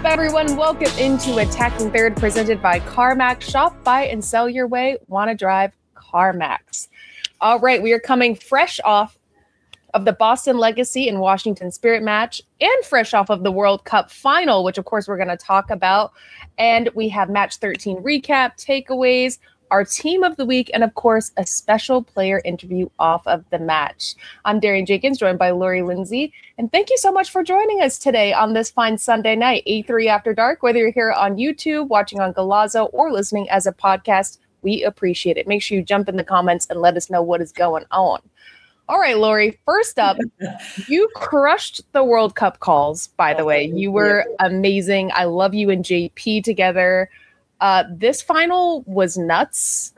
everyone? Welcome into Attacking Third, presented by CarMax. Shop, buy, and sell your way. Want to drive CarMax. All right, we are coming fresh off of the Boston Legacy and Washington Spirit match and fresh off of the World Cup final, which of course we're going to talk about. And we have match 13 recap, takeaways, our team of the week, and of course, a special player interview off of the match. I'm Darian Jenkins, joined by Lori Lindsay. And thank you so much for joining us today on this fine Sunday night, 8/3 after dark, whether you're here on YouTube, watching on Golazo, or listening as a podcast. We appreciate it. Make sure you jump in the comments and let us know what is going on. All right, Lori, first up, you crushed the World Cup calls, by the way. You were amazing. I love you and JP together. This final was nuts.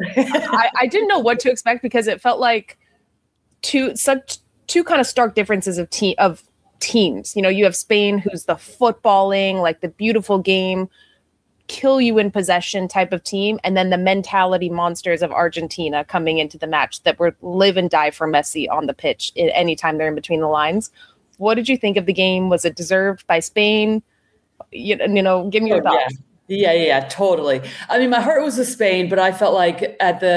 I didn't know what to expect because it felt like two kind of stark differences of teams. You know, you have Spain, who's the footballing, like the beautiful game, kill you in possession type of team, and then the mentality monsters of Argentina coming into the match that were live and die for Messi on the pitch anytime they're in between the lines. What did you think of the game? Was it deserved by Spain? You know, give me your thoughts. Yeah, totally. I mean, my heart was with Spain, but I felt like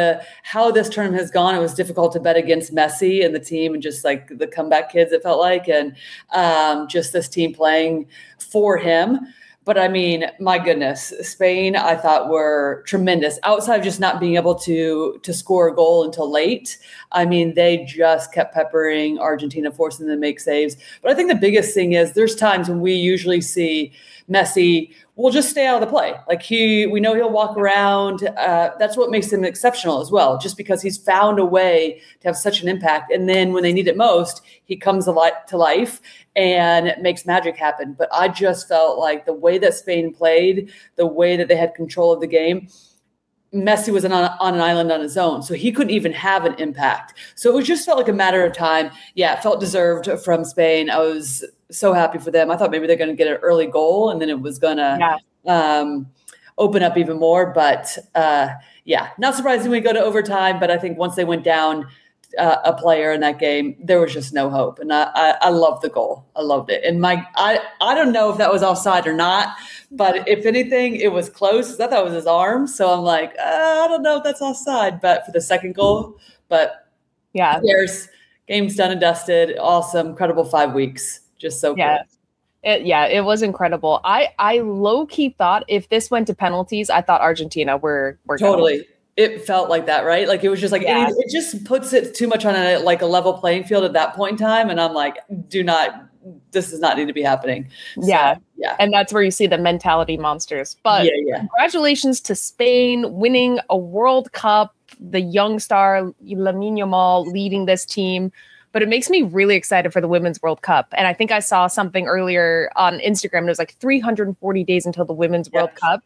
how this tournament has gone, it was difficult to bet against Messi and the team and just like the comeback kids, it felt like, and just this team playing for him. But I mean, my goodness, Spain, I thought were tremendous. Outside of just not being able to score a goal until late, I mean, they just kept peppering Argentina, forcing them to make saves. But I think the biggest thing is there's times when we usually see Messi will just stay out of the play. Like we know he'll walk around. That's what makes him exceptional as well, just because he's found a way to have such an impact. And then when they need it most, he comes to life and makes magic happen. But I just felt like the way that Spain played, the way that they had control of the game, Messi was on an island on his own, so he couldn't even have an impact. So it just felt like a matter of time. Yeah, it felt deserved from Spain. I was so happy for them. I thought maybe they're going to get an early goal, and then it was going to open up even more. But not surprising we go to overtime. But I think once they went down a player in that game, there was just no hope. And I loved the goal. I loved it. And I don't know if that was offside or not, but if anything, it was close. I thought it was his arm. So I'm like, I don't know if that's offside, but for the second goal, but yeah, game's done and dusted. Awesome. Incredible 5 weeks. Just so cool. It was incredible. I low-key thought if this went to penalties, I thought Argentina were totally. It felt like that, right? Like it was just like it just puts it too much on a level playing field at that point in time, and I'm like, this does not need to be happening. Yeah. And that's where you see the mentality monsters. But congratulations to Spain winning a World Cup, the young star Lamine Yamal leading this team. But it makes me really excited for the Women's World Cup. And I think I saw something earlier on Instagram, and it was like 340 days until the Women's World Cup.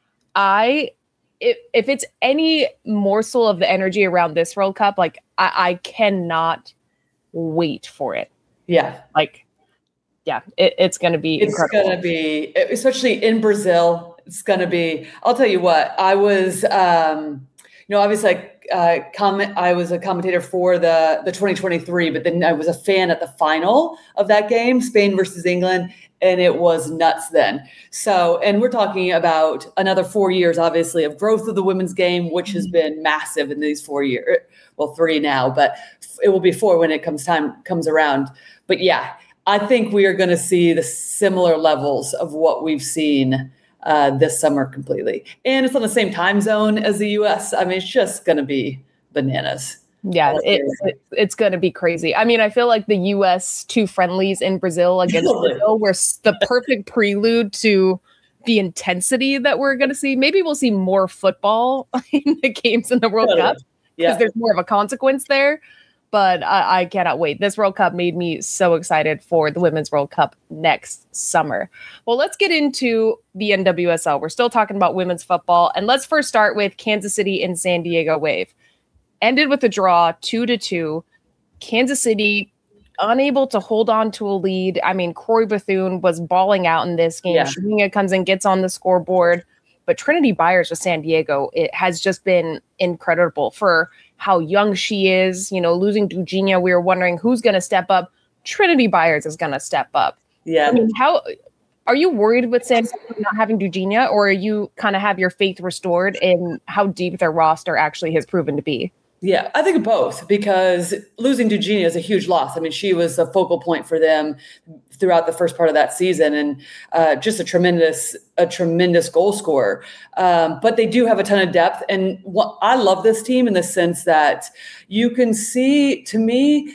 If it's any morsel of the energy around this World Cup, like I cannot wait for it. Yeah. It's going to be incredible. It's going to be, especially in Brazil, it's going to be, I'll tell you what, I was, obviously I was a commentator for the 2023, but then I was a fan at the final of that game, Spain versus England, and it was nuts then. So, and we're talking about another 4 years, obviously, of growth of the women's game, which has been massive in these 4 years. Well, 3 now, but it will be 4 when it comes around. But yeah, I think we are going to see the similar levels of what we've seen this summer completely. And it's on the same time zone as the U.S. I mean, it's just going to be bananas. Yeah, it's going to be crazy. I mean, I feel like the U.S. 2 friendlies in Brazil against Brazil were the perfect prelude to the intensity that we're going to see. Maybe we'll see more football in the games in the World Cup because there's more of a consequence there. But I cannot wait. This World Cup made me so excited for the Women's World Cup next summer. Well, let's get into the NWSL. We're still talking about women's football. And let's first start with Kansas City and San Diego Wave. Ended with a draw, 2-2. Kansas City unable to hold on to a lead. I mean, Corey Bethune was balling out in this game. Yeah. Shahinga comes and gets on the scoreboard. But Trinity Byers with San Diego, it has just been incredible for how young she is. You know, losing Dugina, we were wondering who's going to step up. Trinity Byers is going to step up. Yeah. I mean, Are you worried with San Diego not having Dugenia, or are you kind of have your faith restored in how deep their roster actually has proven to be? Yeah, I think both, because losing Dugenia is a huge loss. I mean, she was a focal point for them throughout the first part of that season, and just a tremendous goal scorer. But they do have a ton of depth, and I love this team in the sense that you can see, to me,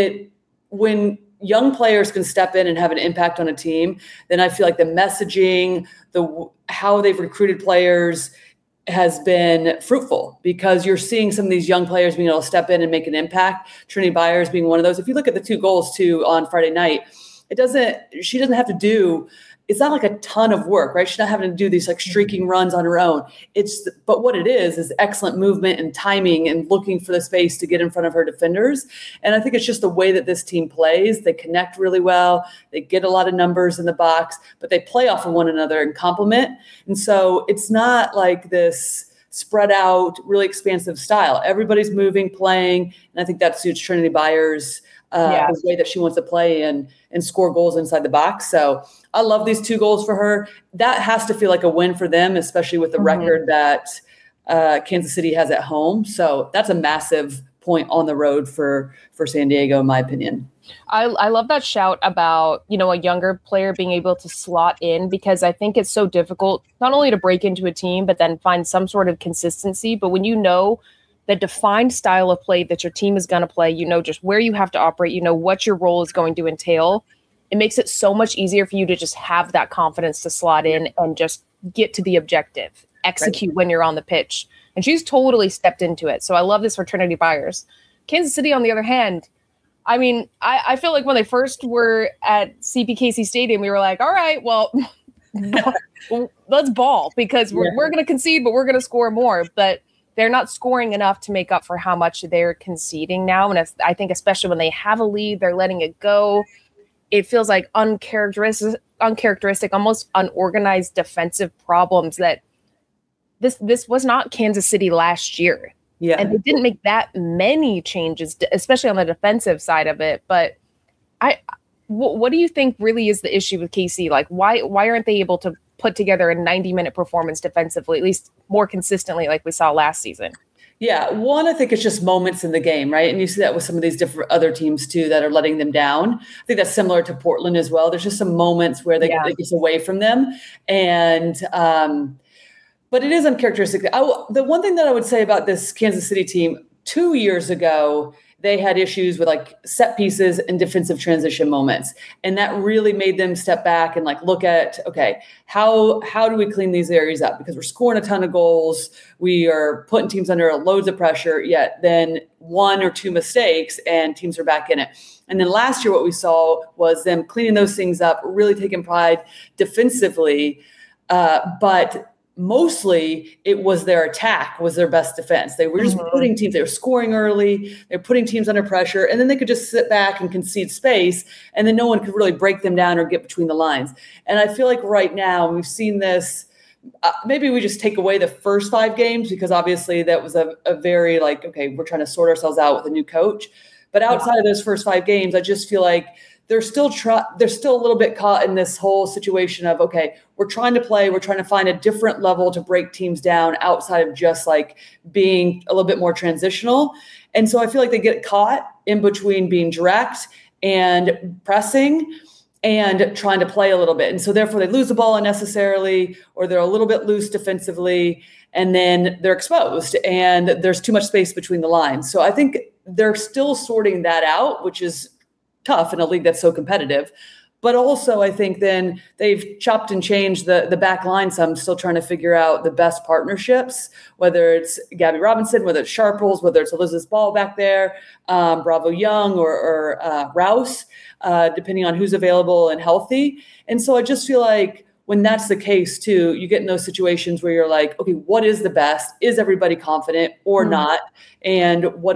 when young players can step in and have an impact on a team, then I feel like the messaging, how they've recruited players has been fruitful, because you're seeing some of these young players being able to step in and make an impact. Trinity Byers being one of those. If you look at the 2 goals too on Friday night, she doesn't have to do, it's not like a ton of work, right? She's not having to do these like streaking runs on her own. But what it is excellent movement and timing and looking for the space to get in front of her defenders. And I think it's just the way that this team plays. They connect really well. They get a lot of numbers in the box, but they play off of one another and complement. And so it's not like this spread out, really expansive style. Everybody's moving, playing. And I think that suits Trinity Byers, the way that she wants to play and score goals inside the box. So I love these 2 goals for her. That has to feel like a win for them, especially with the record that Kansas City has at home. So that's a massive point on the road for San Diego, in my opinion. I love that shout about, a younger player being able to slot in, because I think it's so difficult not only to break into a team, but then find some sort of consistency. But when you know the defined style of play that your team is going to play, just where you have to operate, what your role is going to entail, it makes it so much easier for you to just have that confidence to slot in and just get to the objective, execute when you're on the pitch. And she's totally stepped into it. So I love this for Trinity Byers. Kansas City, on the other hand, I mean, I feel like when they first were at CPKC Stadium, we were like, all right, well, let's ball, because we're going to concede, but we're going to score more. But they're not scoring enough to make up for how much they're conceding now. And I think especially when they have a lead, they're letting it go. It feels like uncharacteristic, almost unorganized defensive problems that this was not Kansas City last year. Yeah. And they didn't make that many changes, especially on the defensive side of it. But what do you think really is the issue with KC? Like, why aren't they able to put together a 90-minute performance defensively, at least more consistently like we saw last season? Yeah, one, I think it's just moments in the game, right? And you see that with some of these different other teams too that are letting them down. I think that's similar to Portland as well. There's just some moments where they get away from them. And but it is uncharacteristic. The one thing that I would say about this Kansas City team, 2 years ago, they had issues with like set pieces and defensive transition moments. And that really made them step back and like look at, okay, how do we clean these areas up? Because we're scoring a ton of goals. We are putting teams under loads of pressure, yet then 1 or 2 mistakes and teams are back in it. And then last year, what we saw was them cleaning those things up, really taking pride defensively, but mostly it was their attack was their best defense. They were just putting teams, they were scoring early, they were putting teams under pressure, and then they could just sit back and concede space, and then no one could really break them down or get between the lines. And I feel like right now we've seen this, maybe we just take away the first 5 games, because obviously that was a very like, okay, we're trying to sort ourselves out with a new coach. But outside of those first 5 games, I just feel like they're still a little bit caught in this whole situation of, okay, we're trying to play, we're trying to find a different level to break teams down outside of just like being a little bit more transitional. And so I feel like they get caught in between being direct and pressing and trying to play a little bit. And so therefore they lose the ball unnecessarily, or they're a little bit loose defensively, and then they're exposed and there's too much space between the lines. So I think they're still sorting that out, which is tough in a league that's so competitive. But also I think then they've chopped and changed the back line. So I'm still trying to figure out the best partnerships, whether it's Gabby Robinson, whether it's Sharples, whether it's Elizabeth Ball back there, Bravo Young or Rouse, depending on who's available and healthy. And so I just feel like when that's the case too, you get in those situations where you're like, okay, what is the best? Is everybody confident or not? And what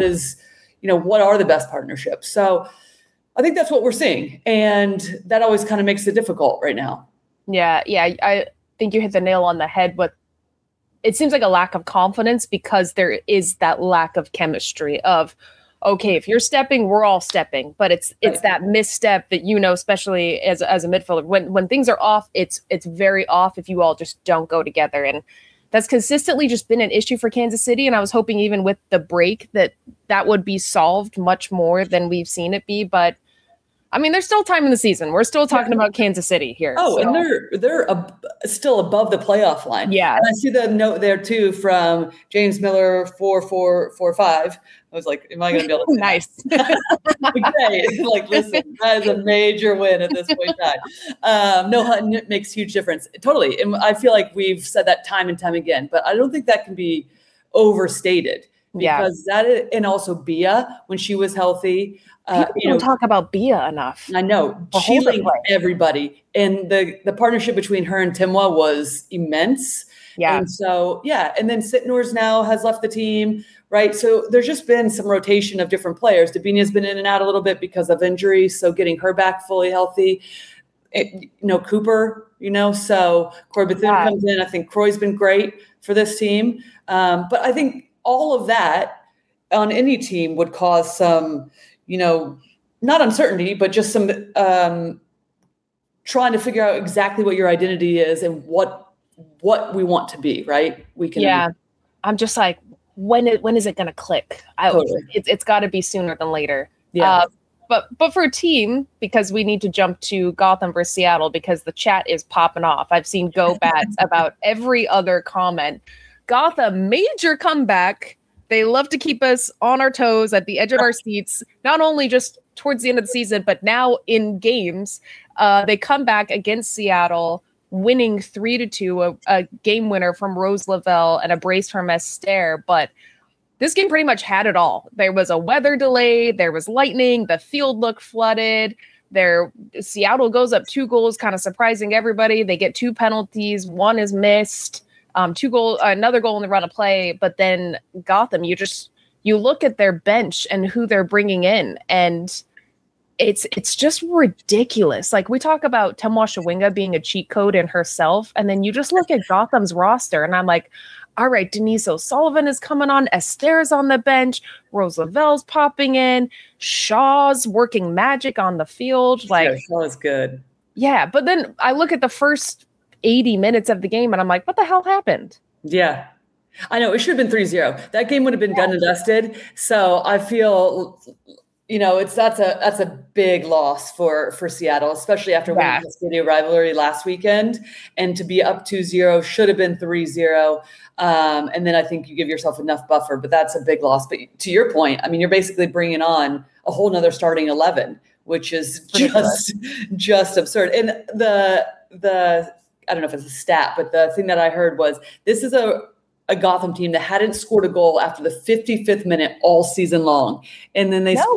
are the best partnerships? So I think that's what we're seeing. And that always kind of makes it difficult right now. Yeah. I think you hit the nail on the head with, it seems like a lack of confidence, because there is that lack of chemistry of, okay, if you're stepping, we're all stepping. But it's that misstep that, especially as a midfielder, when things are off, it's very off if you all just don't go together. And that's consistently just been an issue for Kansas City. And I was hoping even with the break that would be solved much more than we've seen it be. But I mean, there's still time in the season. We're still talking about Kansas City here. Oh, so. And they're still above the playoff line. Yeah. And I see the note there too from James Miller 4445. I was like, am I going to be able to? Nice. Okay. Like, listen, that is a major win at this point in time. No, it makes huge difference. Totally. And I feel like we've said that time and time again, but I don't think that can be overstated. Because that is, and also Bia, when she was healthy. People don't talk about Bia enough. I know. She linked everybody. And the partnership between her and Timwa was immense. Yeah. And so, and then Sitnors now has left the team, right? So there's just been some rotation of different players. Davina's been in and out a little bit because of injury. So getting her back fully healthy. Cooper, so Corey Bethune comes in. I think Croy's been great for this team. But I think all of that on any team would cause some, not uncertainty, but just some trying to figure out exactly what your identity is and what we want to be, right? I'm just like, when is it going to click? Totally. It's got to be sooner than later. Yeah. But for a team, because we need to jump to Gotham versus Seattle because the chat is popping off. I've seen go bats about every other comment. Gotham, major comeback. They love to keep us on our toes at the edge of our seats, not only just towards the end of the season, but now in games. They come back against Seattle, winning 3-2, a game winner from Rose Lavelle and a brace from Esther. But this game pretty much had it all. There was a weather delay. There was lightning. The field looked flooded. Seattle goes up 2 goals, kind of surprising everybody. They get 2 penalties. 1 is missed. 2 goals, another goal in the run of play. But then Gotham, you look at their bench and who they're bringing in, and it's just ridiculous. Like, we talk about Temwa Shawinga being a cheat code in herself, and then you just look at Gotham's roster, and I'm like, all right, Denise O'Sullivan is coming on, Esther's on the bench, Rose Lavelle's popping in, Shaw's working magic on the field. Like, yeah, Shaw is good. Yeah, but then I look at the first 80 minutes of the game and I'm like, what the hell happened? Yeah. I know, it should have been 3-0. That game would have been done and dusted. So I feel, that's a big loss for Seattle, especially after winning the City rivalry last weekend. And to be up 2-0 should have been 3-0. And then I think you give yourself enough buffer, but that's a big loss. But to your point, I mean, you're basically bringing on a whole nother starting 11, which is just absurd. And the I don't know if it's a stat, but the thing that I heard was this is a Gotham team that hadn't scored a goal after the 55th minute all season long. And then they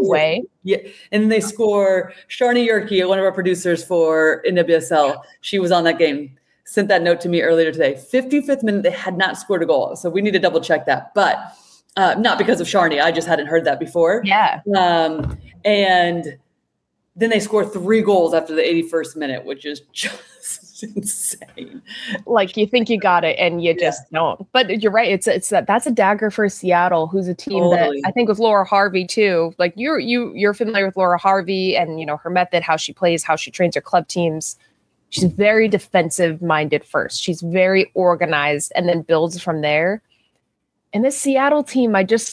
score Sharni Yerke, one of our producers for NWSL. She was on that game, sent that note to me earlier today. 55th minute, they had not scored a goal. So we need to double check that. But not because of Sharni. I just hadn't heard that before. Yeah. And then they score 3 goals after the 81st minute, which is just insane. Like, you think you got it and you just don't. But you're right. That's a dagger for Seattle, who's a team that I think with Laura Harvey too. Like, you're familiar with Laura Harvey and her method, how she plays, how she trains her club teams. She's very defensive minded first. She's very organized and then builds from there. And this Seattle team,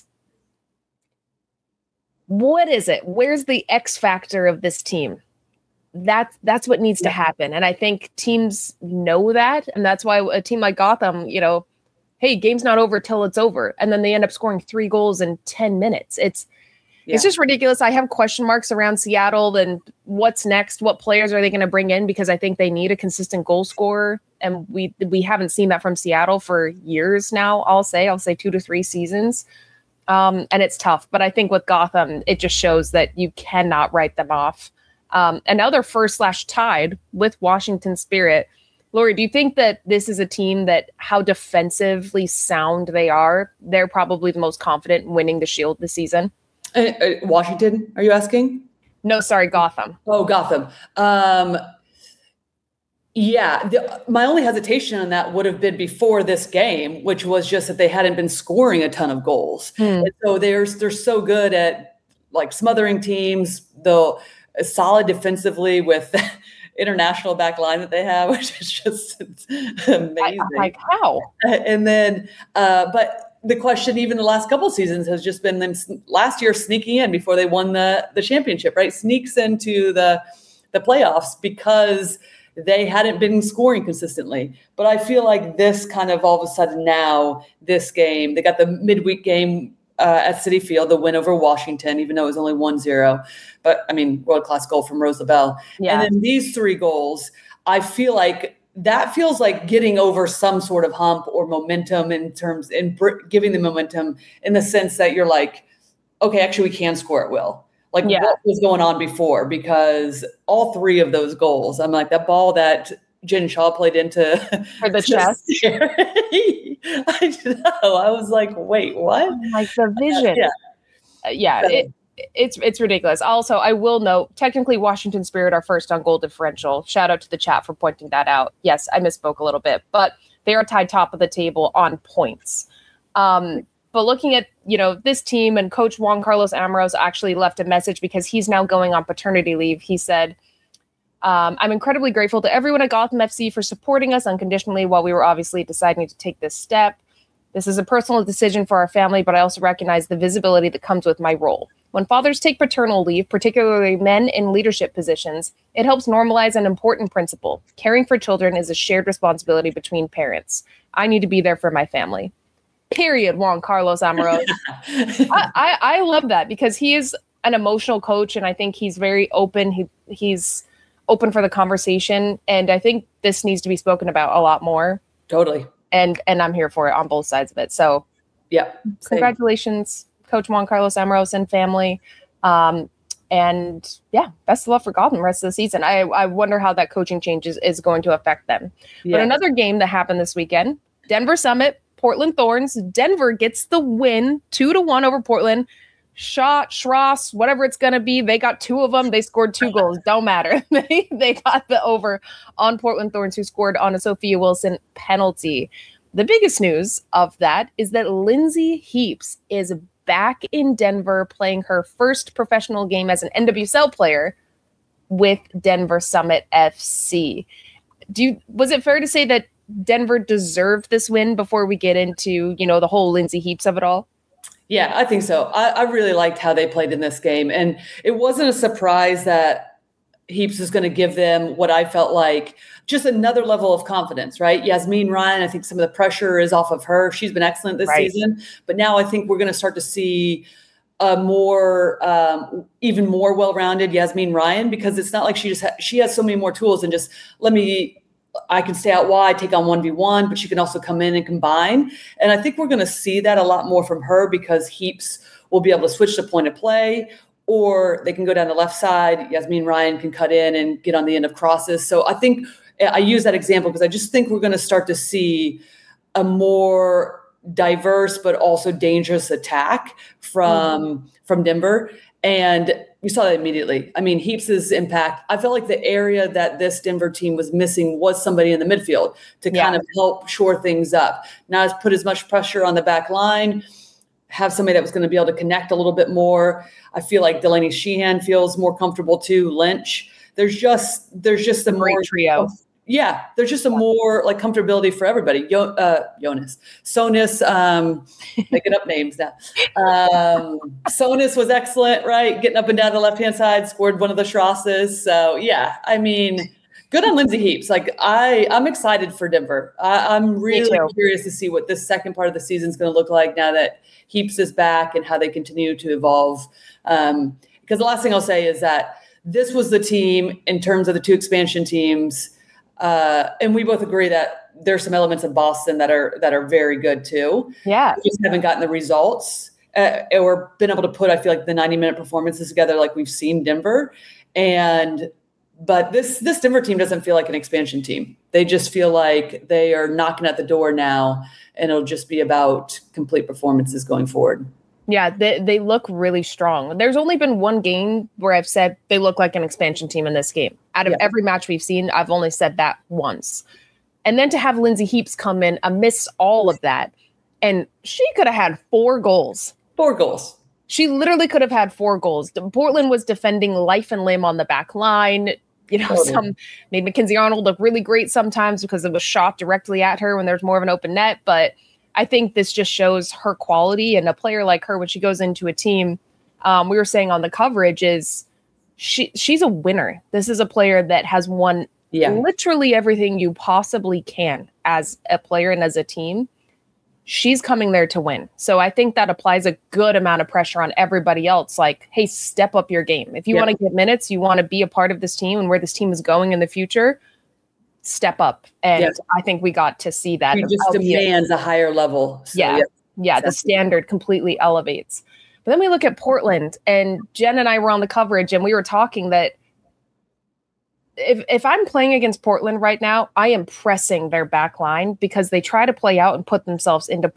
what is it? Where's the X factor of this team? That's what needs to happen. And I think teams know that. And that's why a team like Gotham, hey, game's not over till it's over. And then they end up scoring 3 goals in 10 minutes. It's just ridiculous. I have question marks around Seattle and what's next. What players are they going to bring in? Because I think they need a consistent goal scorer. And we haven't seen that from Seattle for years now. I'll say 2 to 3 seasons. And it's tough. But I think with Gotham, it just shows that you cannot write them off. And now they're first/tied with Washington Spirit. Lori, do you think that this is a team that how defensively sound they are? They're probably the most confident in winning the Shield this season. Washington, are you asking? No, sorry, Gotham. Oh, Gotham. My only hesitation on that would have been before this game, which was just that they hadn't been scoring a ton of goals. And so they're so good at like smothering teams, though solid defensively with the international back line that they have, which is just amazing. Like how? And then, but the question, even the last couple of seasons, has just been them last year sneaking in before they won the championship, right? Sneaks into the playoffs because they hadn't been scoring consistently. But I feel like this kind of all of a sudden now, this game, they got the midweek game at Citi Field, the win over Washington, even though it was only 1-0. But, I mean, world-class goal from Rose Lavelle. Yeah. And then these 3 goals, I feel like that feels like getting over some sort of hump or momentum giving the momentum in the sense that you're like, okay, actually we can score at will. Like what was going on before? Because all 3 of those goals, I'm like, that ball that Jen Shaw played into for the chest. I know. I was like, wait, what? Like the vision. It's ridiculous. Also, I will note, technically Washington Spirit are first on goal differential. Shout out to the chat for pointing that out. Yes, I misspoke a little bit, but they are tied top of the table on points. But looking at, this team, and Coach Juan Carlos Amorós actually left a message because he's now going on paternity leave. He said, I'm incredibly grateful to everyone at Gotham FC for supporting us unconditionally while we were obviously deciding to take this step. This is a personal decision for our family, but I also recognize the visibility that comes with my role. When fathers take paternal leave, particularly men in leadership positions, it helps normalize an important principle. Caring for children is a shared responsibility between parents. I need to be there for my family. Period, Juan Carlos Amorós. I love that because he is an emotional coach, and I think he's very open. He's open for the conversation, and I think this needs to be spoken about a lot more. Totally. And I'm here for it on both sides of it. So, yeah, congratulations, Coach Juan Carlos Amorós and family. And yeah, best of luck for Gotham the rest of the season. I wonder how that coaching change is going to affect them. Yeah. But another game that happened this weekend, Denver Summit, Portland Thorns. Denver gets the win 2-1 over Portland. Schross, whatever it's going to be. They got 2 of them. They scored 2 goals. Don't matter. They got the over on Portland Thorns, who scored on a Sophia Wilson penalty. The biggest news of that is that Lindsay Heaps is back in Denver playing her first professional game as an NWSL player with Denver Summit FC. Was it fair to say that Denver deserved this win before we get into, the whole Lindsay Heaps of it all? Yeah, I think so. I really liked how they played in this game. And it wasn't a surprise that Heaps is going to give them what I felt like just another level of confidence, right? Yasmin Ryan, I think some of the pressure is off of her. She's been excellent this season. But now I think we're going to start to see a more, even more well-rounded Yasmin Ryan, because it's not like she has so many more tools than just I can stay out wide, take on 1v1, but she can also come in and combine. And I think we're going to see that a lot more from her because Heaps will be able to switch to point of play, or they can go down the left side. Yasmin Ryan can cut in and get on the end of crosses. So I think I use that example because I just think we're going to start to see a more diverse but also dangerous attack from Denver. And we saw that immediately. I mean, Heaps' impact, I felt like the area that this Denver team was missing was somebody in the midfield to kind of help shore things up. Not put as much pressure on the back line, have somebody that was going to be able to connect a little bit more. I feel like Delaney Sheehan feels more comfortable too. Lynch. There's just a more trio. There's just a more like comfortability for everybody. Jonas, Sonis, making up names now. Sonis was excellent, right? Getting up and down the left-hand side, scored one of the Schrosses. So yeah, I mean, good on Lindsay Heaps. Like I'm excited for Denver. I'm really curious to see what this second part of the season is going to look like now that Heaps is back and how they continue to evolve. Because the last thing I'll say is that this was the team in terms of the 2 expansion teams. And we both agree that there's some elements of Boston that are very good too. Yeah. We just haven't gotten the results or been able to put, I feel like, the 90-minute performances together like we've seen Denver. But this Denver team doesn't feel like an expansion team. They just feel like they are knocking at the door now, and it'll just be about complete performances going forward. Yeah, they look really strong. There's only been one game where I've said they look like an expansion team in this game. Out of every match we've seen, I've only said that once. And then to have Lindsay Heaps come in amidst all of that, and she could have had 4 goals. 4 goals. She literally could have had 4 goals. Portland was defending life and limb on the back line. Some made Mackenzie Arnold look really great sometimes because it was shot directly at her when there's more of an open net. But I think this just shows her quality, and a player like her, when she goes into a team, we were saying on the coverage, is she's a winner. This is a player that has won literally everything you possibly can as a player and as a team. She's coming there to win. So I think that applies a good amount of pressure on everybody else. Like, hey, step up your game. If you want to get minutes, you want to be a part of this team and where this team is going in the future, step up. And I think we got to see that. He just demands a higher level. So, exactly. The standard completely elevates. But then we look at Portland, and Jen and I were on the coverage, and we were talking that if I'm playing against Portland right now, I am pressing their back line because they try to play out and put themselves into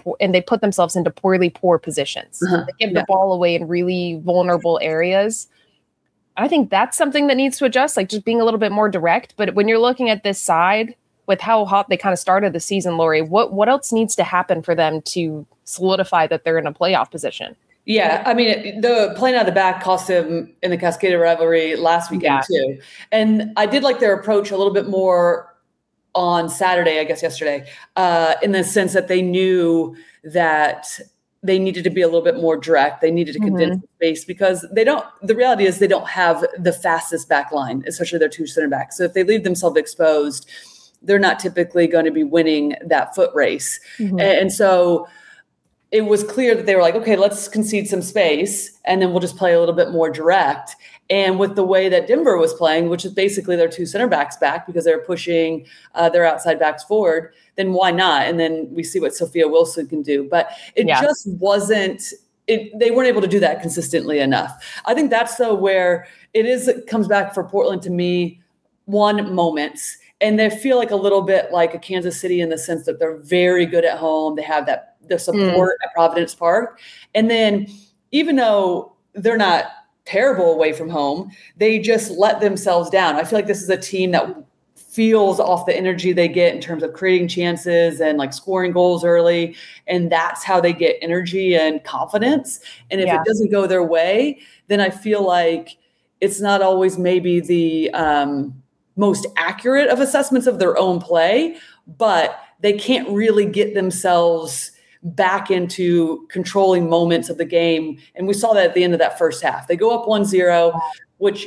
poor positions. They give the ball away in really vulnerable areas. I think that's something that needs to adjust, like just being a little bit more direct. But when you're looking at this side with how hot they kind of started the season, Lori, what else needs to happen for them to solidify that they're in a playoff position? Yeah, I mean, the playing out of the back cost him in the Cascada rivalry last weekend too. And I did like their approach a little bit more on Saturday, I guess yesterday, in the sense that they knew that they needed to be a little bit more direct. They needed to condense the space because the reality is they don't have the fastest back line, especially their 2 center backs. So if they leave themselves exposed, they're not typically going to be winning that foot race. And so it was clear that they were like, okay, let's concede some space and then we'll just play a little bit more direct. And with the way that Denver was playing, which is basically their 2 center backs back because they're pushing their outside backs forward, then why not? And then we see what Sophia Wilson can do. But it just wasn't – they weren't able to do that consistently enough. I think that's where it comes back for Portland to me, moments. And they feel like a little bit like a Kansas City in the sense that they're very good at home. They have the support at Providence Park. And then even though they're not terrible away from home, they just let themselves down. I feel like this is a team that feels off the energy they get in terms of creating chances and like scoring goals early. And that's how they get energy and confidence. And if it doesn't go their way, then I feel like it's not always maybe the most accurate of assessments of their own play, but they can't really get themselves back into controlling moments of the game. And we saw that at the end of that first half. They go up 1-0, which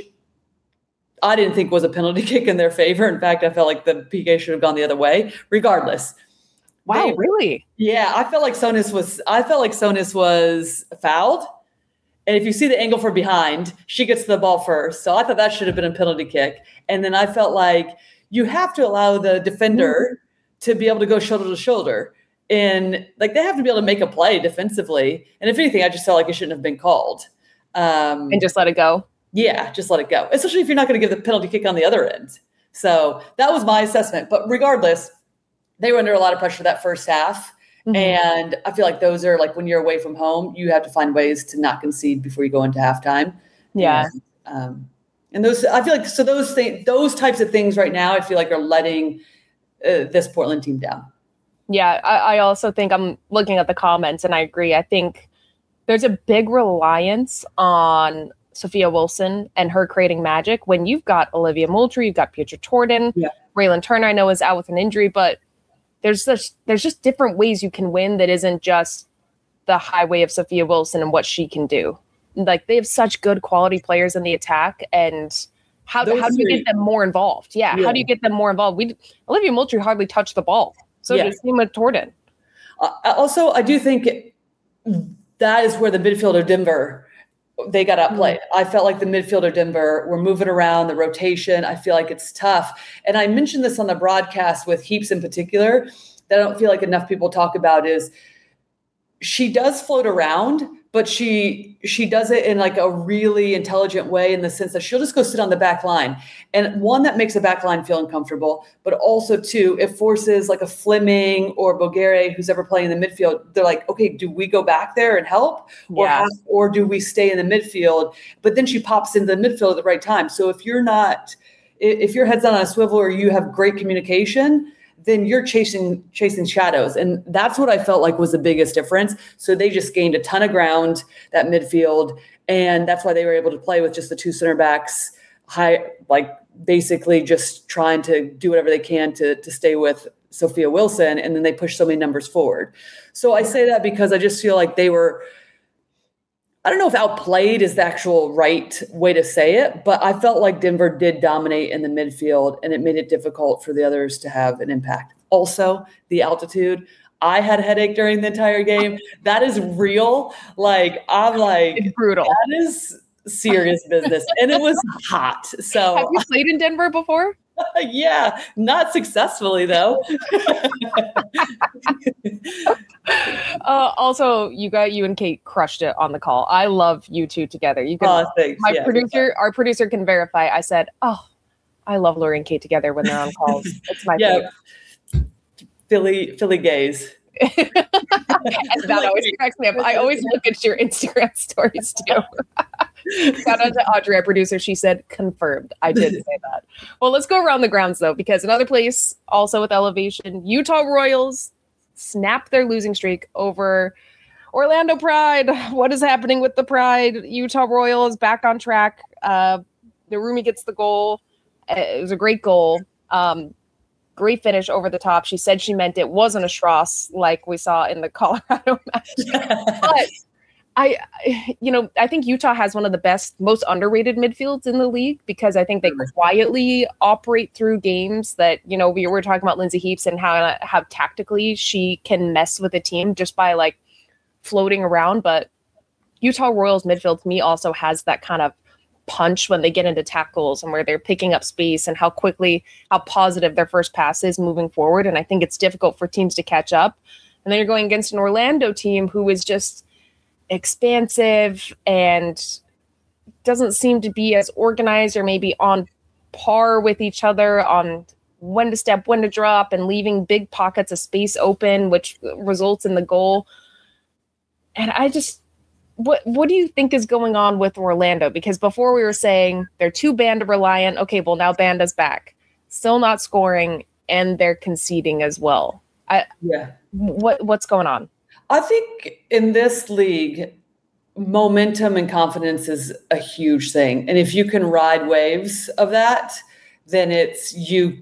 I didn't think was a penalty kick in their favor. In fact, I felt like the PK should have gone the other way, regardless. Wow, really? Yeah, I felt like Sonis was fouled. And if you see the angle from behind, she gets the ball first. So I thought that should have been a penalty kick. And then I felt like you have to allow the defender to be able to go shoulder to shoulder. And like they have to be able to make a play defensively. And if anything, I just felt like it shouldn't have been called. And just let it go. Yeah, just let it go. Especially if you're not going to give the penalty kick on the other end. So that was my assessment. But regardless, they were under a lot of pressure that first half. And I feel like those are like when you're away from home, you have to find ways to not concede before you go into halftime. Yeah. And those, I feel like, so those types of things right now, I feel like are letting this Portland team down. Yeah. I also think I'm looking at the comments and I agree. I think there's a big reliance on Sophia Wilson and her creating magic when you've got Olivia Moultrie, you've got Pietra Torden, Raylan Turner, I know is out with an injury, but there's just different ways you can win that isn't just the highway of Sophia Wilson and what she can do. Like they have such good quality players in the attack, and how do you get them more involved? Yeah. How do you get them more involved? Olivia Moultrie hardly touched the ball. So did same with Torden. Also, I do think that is where the midfielder Denver, they got outplayed. I felt like the midfielder Denver were moving around the rotation. I feel like it's tough. And I mentioned this on the broadcast with Heaps in particular that I don't feel like enough people talk about is she does float around, but she does it in like a really intelligent way in the sense that she'll just go sit on the back line. And one, that makes the back line feel uncomfortable, but also two, it forces like a Fleming or Boguere who's ever playing in the midfield. They're like, okay, do we go back there and help or do we stay in the midfield? But then she pops into the midfield at the right time. So if your head's not on a swivel or you have great communication, then you're chasing shadows. And that's what I felt like was the biggest difference. So they just gained a ton of ground, that midfield. And that's why they were able to play with just the two center backs, basically just trying to do whatever they can to stay with Sophia Wilson. And then they push so many numbers forward. So I say that because I just feel like they were, I don't know if outplayed is the actual right way to say it, but I felt like Denver did dominate in the midfield, and it made it difficult for the others to have an impact. Also, the altitude. I had a headache during the entire game. That is real. It's brutal. That is serious business. And it was hot. So have you played in Denver before? Yeah, not successfully though. Also, you and Kate crushed it on the call. I love you two together. You can, thanks. Our producer can verify. I said, I love Lori and Kate together when they're on calls. It's my favorite. Philly gays. And that always cracks me up. I always look at your Instagram stories too. Shout out to Audrey, our producer. She said confirmed. I did say that. Well, let's go around the grounds though, because another place also with elevation, Utah Royals snapped their losing streak over Orlando Pride. What is happening with the Pride? Utah Royals back on track. Narumi gets the goal. It was a great goal. Great finish over the top. She said she meant it wasn't a Strauss like we saw in the Colorado match. But I think Utah has one of the best, most underrated midfields in the league because I think they quietly operate through games that, we were talking about Lindsay Heaps and how tactically she can mess with a team just by floating around. But Utah Royals midfield to me also has that kind of punch when they get into tackles and where they're picking up space and how positive their first pass is moving forward. And I think it's difficult for teams to catch up. And then you're going against an Orlando team who is just expansive and doesn't seem to be as organized or maybe on par with each other on when to step, when to drop, and leaving big pockets of space open, which results in the goal. And what do you think is going on with Orlando? Because before we were saying they're too Banda reliant. Okay, well now Banda's back, still not scoring, and they're conceding as well. What's going on? I think in this league, momentum and confidence is a huge thing. And if you can ride waves of that, then it's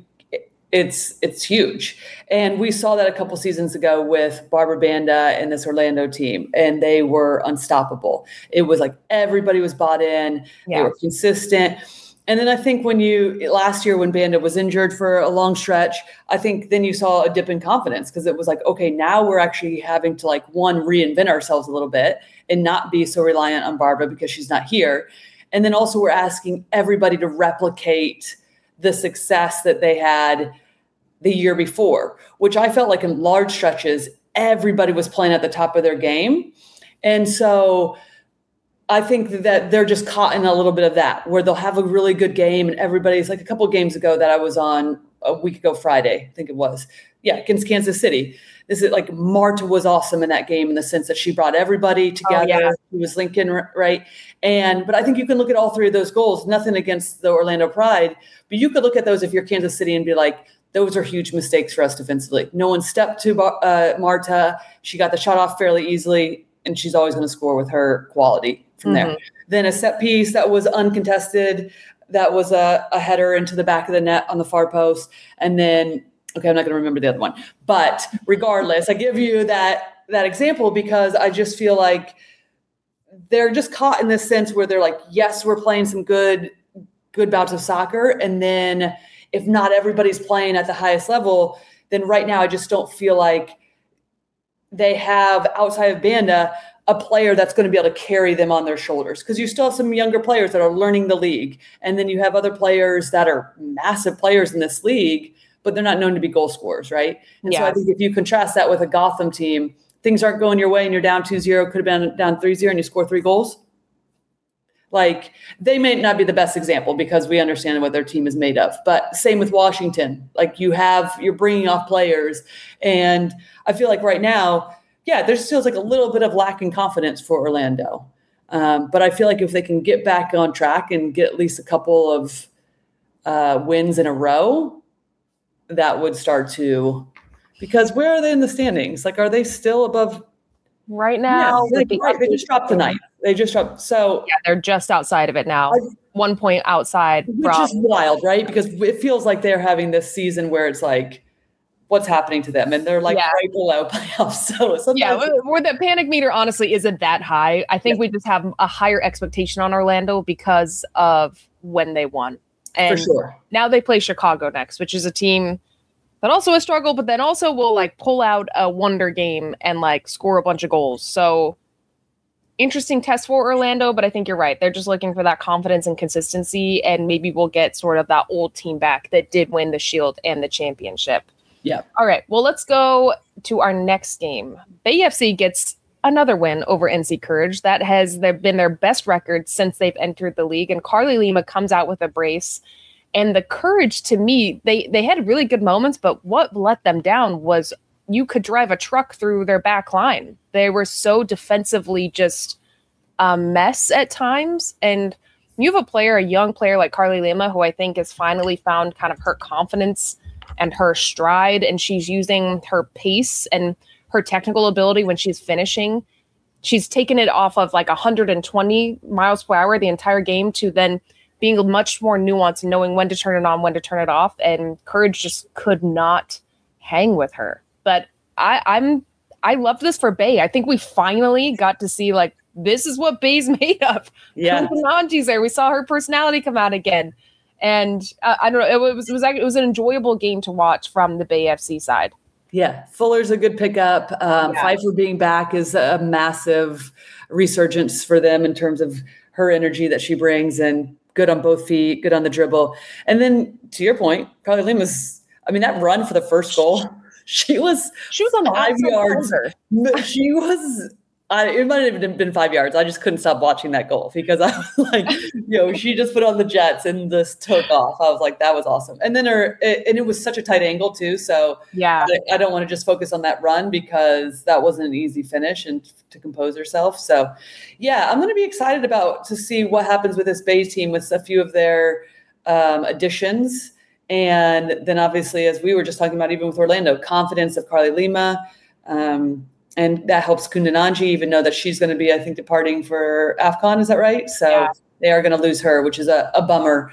huge. And we saw that a couple seasons ago with Barbara Banda and this Orlando team, and they were unstoppable. It was like everybody was bought in. Yeah. They were consistent. And then I think last year when Banda was injured for a long stretch, I think then you saw a dip in confidence because it was like, okay, now we're actually having to reinvent ourselves a little bit and not be so reliant on Barbara because she's not here. And then also we're asking everybody to replicate the success that they had the year before, which I felt like in large stretches, everybody was playing at the top of their game. And so I think that they're just caught in a little bit of that, where they'll have a really good game and everybody's like a couple of games ago that I was on a week ago Friday, I think it was. Yeah, against Kansas City. This is Marta was awesome in that game in the sense that she brought everybody together. Oh, yeah. She was Lincoln, right? But I think you can look at all three of those goals, nothing against the Orlando Pride, but you could look at those if you're Kansas City and be like, those are huge mistakes for us defensively. No one stepped to Marta. She got the shot off fairly easily, and she's always going to score with her quality from there. Then a set piece that was uncontested, that was a header into the back of the net on the far post. And then, okay, I'm not going to remember the other one. But regardless, I give you that example because I just feel like they're just caught in this sense where they're like, yes, we're playing some good bouts of soccer. And then if not everybody's playing at the highest level, then right now I just don't feel like they have, outside of Banda, a player that's going to be able to carry them on their shoulders. Because you still have some younger players that are learning the league. And then you have other players that are massive players in this league, but they're not known to be goal scorers, right? And so I think if you contrast that with a Gotham team, things aren't going your way and you're down 2-0, could have been down 3-0 and you score 3 goals. They may not be the best example because we understand what their team is made of, but same with Washington. You're bringing off players, and I feel like right now, there feels like a little bit of lack in confidence for Orlando. But I feel like if they can get back on track and get at least a couple of wins in a row, that would start to, because where are they in the standings? Like, are they still above? Right now, They just dropped tonight. They just dropped. So yeah, they're just outside of it now. 1 point outside. Which is wild, right? Because it feels like they're having this season where it's like, what's happening to them? And they're like right below playoffs. So where the panic meter honestly isn't that high. I think we just have a higher expectation on Orlando because of when they won. And for sure. Now they play Chicago next, which is a team that also has struggled, but then also will like pull out a wonder game and like score a bunch of goals. So interesting test for Orlando, but I think you're right. They're just looking for that confidence and consistency, and maybe we'll get sort of that old team back that did win the Shield and the championship. Yeah. All right. Well, let's go to our next game. Bay FC gets another win over NC Courage. That has been their best record since they've entered the league. And Carly Lima comes out with a brace. And the Courage, to me, they had really good moments, but what let them down was you could drive a truck through their back line. They were so defensively just a mess at times. And you have a young player like Carly Lima, who I think has finally found kind of her confidence and her stride, and she's using her pace and her technical ability when she's finishing. She's taken it off of like 120 miles per hour the entire game to then being much more nuanced and knowing when to turn it on, when to turn it off. And Courage just could not hang with her. But I love this for Bay. I think we finally got to see like, this is what Bay's made of. Yeah. Nanji's there. We saw her personality come out again. And I don't know, it was an enjoyable game to watch from the Bay FC side. Yeah, Fuller's a good pickup. Pfeiffer being back is a massive resurgence for them in terms of her energy that she brings, and good on both feet, good on the dribble. And then to your point, Carly Lima's, that run for the first goal, she was on the 5 yards. She was. It might have even been 5 yards. I just couldn't stop watching that goal because I was like, she just put on the jets and just took off. I was like, that was awesome. And then it was such a tight angle too. So yeah, I don't want to just focus on that run because that wasn't an easy finish and to compose herself. So yeah, I'm going to be excited to see what happens with this Bay team with a few of their additions. And then obviously, as we were just talking about, even with Orlando, confidence of Carly Lima, and that helps Kunda Nanji, even though that she's going to be, I think, departing for AFCON. Is that right? So They are going to lose her, which is a bummer.